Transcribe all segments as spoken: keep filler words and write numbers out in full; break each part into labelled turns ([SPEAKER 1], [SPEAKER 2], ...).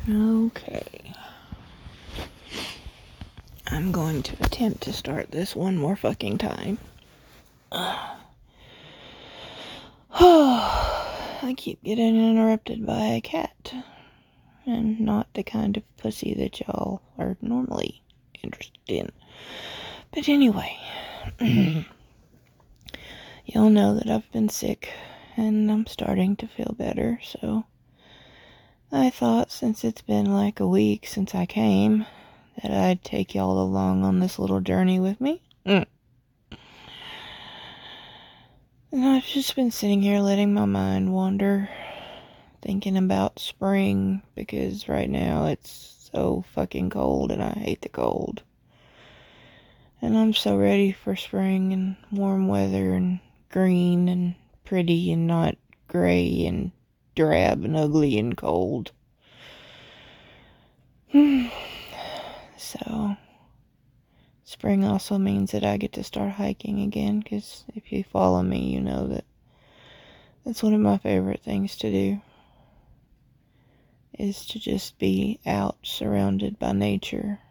[SPEAKER 1] Okay. I'm going to attempt to start this one more fucking time. I keep getting interrupted by a cat. And not the kind of pussy that y'all are normally interested in. But anyway. Y'all know that I've been sick. And I'm starting to feel better, so I thought since it's been like a week since I came, that I'd take y'all along on this little journey with me. Mm. And I've just been sitting here letting my mind wander, thinking about spring, because right now it's so fucking cold and I hate the cold. And I'm so ready for spring and warm weather and green and pretty and not gray and drab and ugly and cold. So, spring also means that I get to start hiking again, because if you follow me, you know that that's one of my favorite things to do, is to just be out surrounded by nature.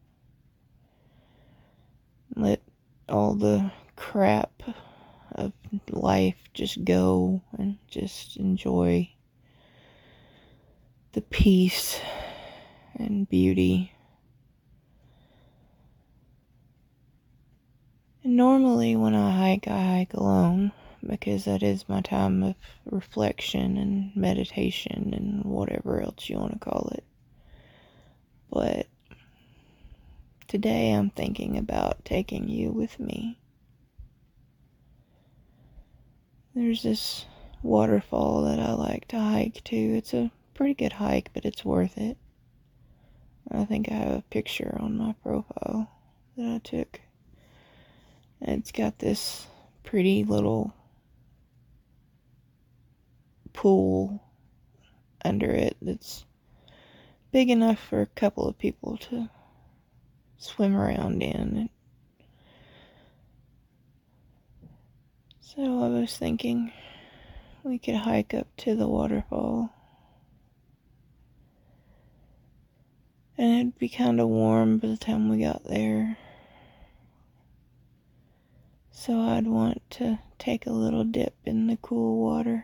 [SPEAKER 1] Let all the crap of life just go and just enjoy the peace and beauty. And normally when I hike, I hike alone, because that is my time of reflection and meditation and whatever else you want to call it. But today I'm thinking about taking you with me. There's this waterfall that I like to hike to. It's a pretty good hike, but it's worth it. I think I have a picture on my profile that I took. It's got this pretty little pool under it that's big enough for a couple of people to swim around in. So I was thinking we could hike up to the waterfall. And it'd be kind of warm by the time we got there. So I'd want to take a little dip in the cool water.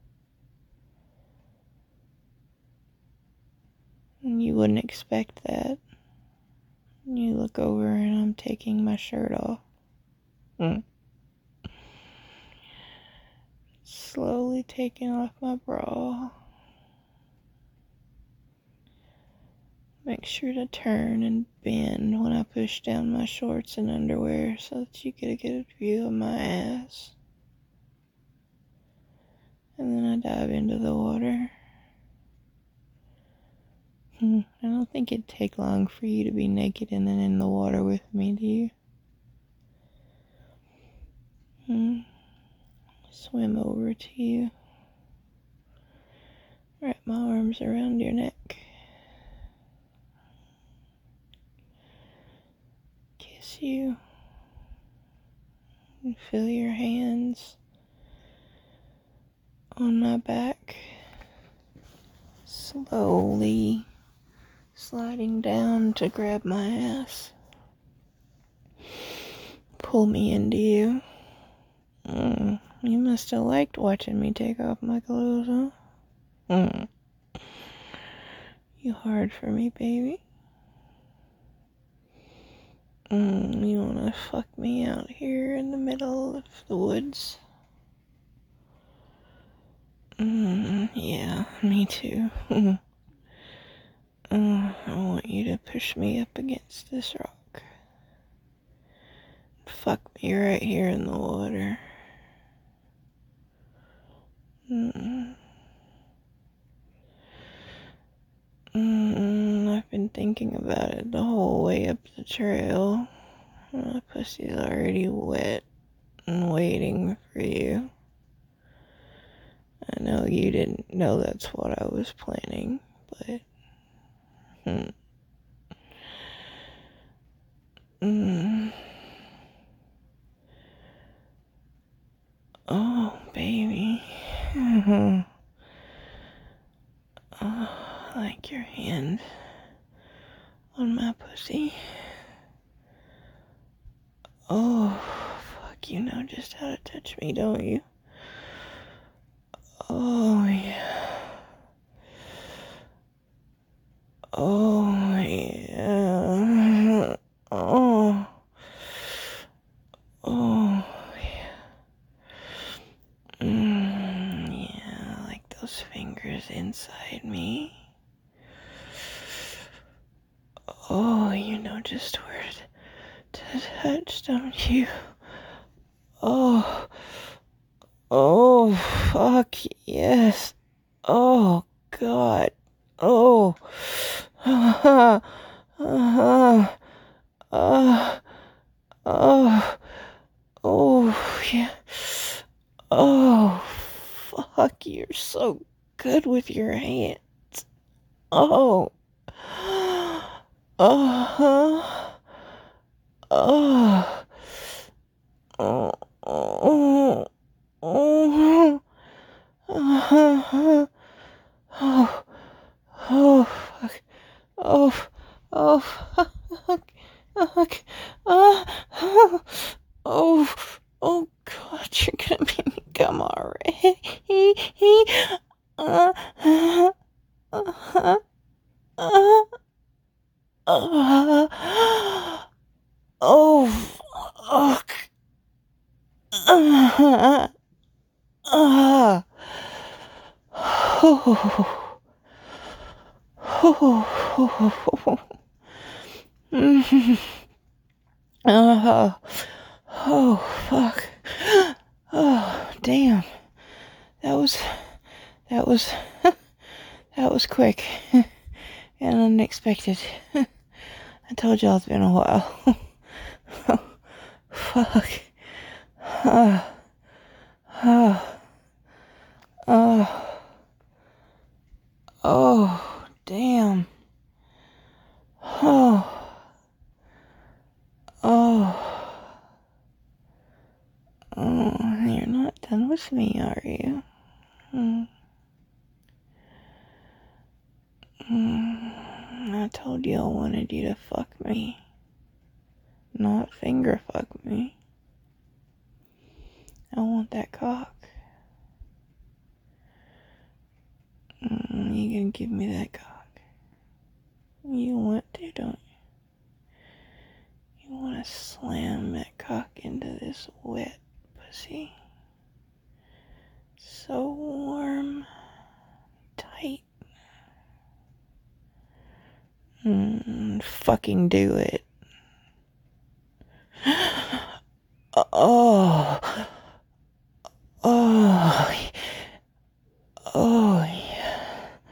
[SPEAKER 1] And you wouldn't expect that. You look over and I'm taking my shirt off. Mm. Slowly taking off my bra. Make sure to turn and bend when I push down my shorts and underwear so that you get a good view of my ass. And then I dive into the water. Hmm, I don't think it'd take long for you to be naked and then in the water with me, do you? Hmm. Swim over to you. Wrap my arms around your neck. Kiss you. And feel your hands on my back. Slowly sliding down to grab my ass. Pull me into you. Mm, you must have liked watching me take off my clothes, huh? Mm. You hard for me, baby. Mm, you wanna fuck me out here in the middle of the woods? Mm, yeah, me too. uh, I want you to push me up against this rock. Fuck me right here in the water. Mm. Mm, I've been thinking about it the whole way up the trail. My pussy's already wet and waiting for you. I know you didn't know that's what I was planning, but... Hmm. Mm. Oh, baby. Mm-hmm. Oh, I like your hand on my pussy. Oh, fuck, you know just how to touch me, don't you? Oh, yeah. Oh, yeah. Oh. Oh, yeah. Mm, yeah, I like those fingers inside me. Oh, you know just where to, to touch, don't you? Oh. Oh, fuck, yes. Oh, God. Oh. Uh-huh. Uh-huh. Uh. Oh. Oh, yeah. Oh, fuck, you're so good with your hands. Oh. Uh-huh. Oh. Oh. Oh. Oh. Uh-huh. Oh. Oh, fuck. Oh. Oh, fuck. Fuck. Uh, oh. Oh. Oh, God, you're gonna make me come already. Uh, uh, uh, uh, uh, oh, fuck. Uh, uh, oh, oh, uh, oh, fuck. Oh, damn. That was, that was, that was quick and unexpected. I told y'all it's been a while. Oh, fuck. Oh, oh, oh, oh, damn. Oh, oh, oh, you're not done with me, are you? Mm. Mm. I told you I wanted you to fuck me, not finger fuck me. I want that cock. Mm, you gonna give me that cock? You want to, don't you? You want to slam that cock into this wet pussy. So warm, tight. Mm, fucking do it. Oh, oh, oh, yeah.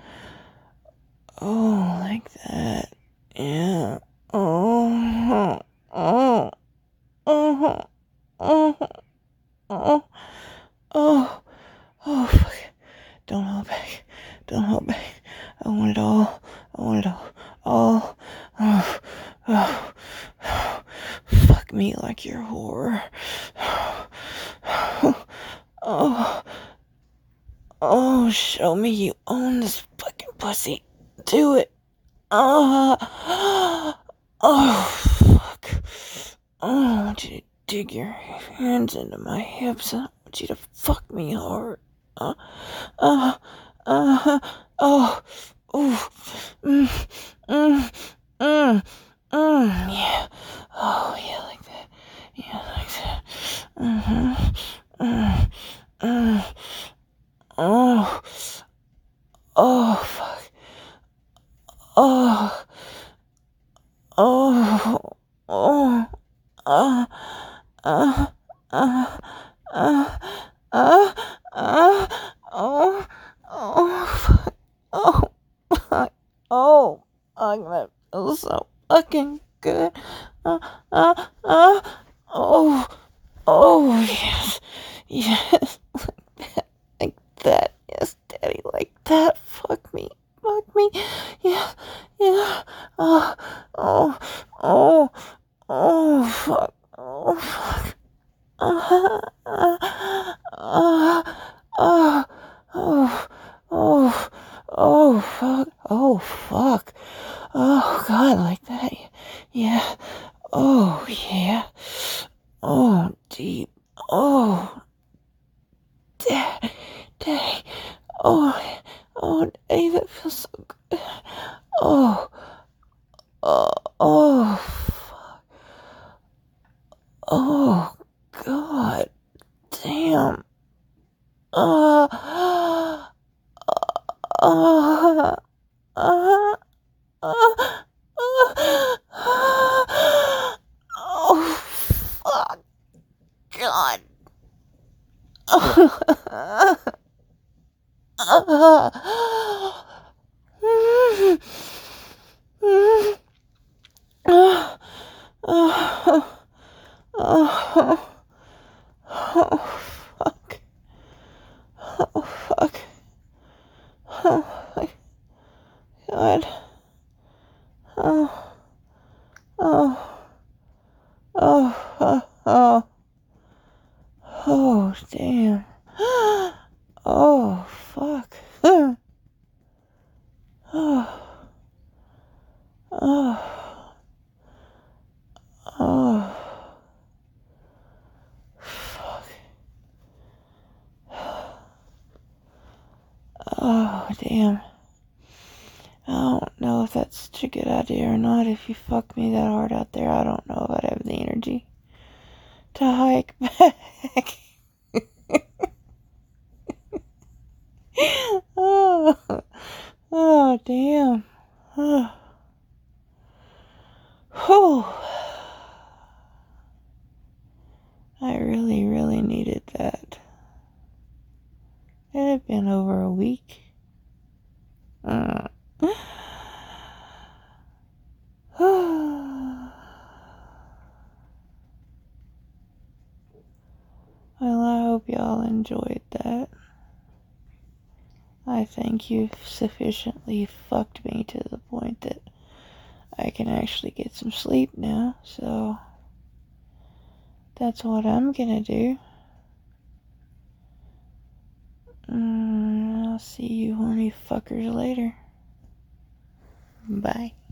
[SPEAKER 1] Oh, like that. Yeah. Oh, oh, oh, oh, oh, oh, oh, fuck. Don't hold back. Don't hold back. I want it all. I want it all. All. Oh, oh, oh. Fuck me like you're a whore. Oh, oh, show me you own this fucking pussy. Do it. Oh, oh, fuck. Oh, I want you to dig your hands into my hips. I want you to fuck me hard. Uh, uh, uh, oh, oh, mm, mm, mm, mm, yeah. Oh, yeah, like that. Yeah, like that. Mm-hmm. Mm, mm, oh, oh, fuck. Oh, oh, oh, uh, uh, uh, uh, uh, uh, oh, oh, fuck. Oh, fuck. Oh, fuck, that feels so fucking good. Uh, uh, uh, oh, oh, yes, yes, like that, yes, daddy, like that, fuck me, fuck me, yeah, yeah, oh, oh, oh, oh, fuck, oh, fuck, uh, uh, uh, uh, oh, oh, oh, fuck, oh. Oh, fuck. Oh, God, like that. Yeah. Oh, yeah. Oh, deep. Oh, dang. Dang. Oh, oh, dang, that feels so good. Oh, oh, oh, fuck. Oh, God. Damn. Uh, uh, uh, uh, oh, fuck, God. Oh, fuck. Oh, fuck. Oh, my God. Oh, oh, oh, oh, oh. Oh, damn. Oh, fuck. Oh, oh, oh, fuck. Oh, damn. I don't know if that's such a good idea or not. If you fuck me that hard out there, I don't know if I'd have the energy to hike back. Oh, oh, damn. Oh. Whew. I really, really needed that. It had been over a week. Uh. Well, I hope y'all enjoyed that. I think you've sufficiently fucked me to the point that I can actually get some sleep now, so that's what I'm gonna do. Mm, I'll see you horny fuckers later. Bye.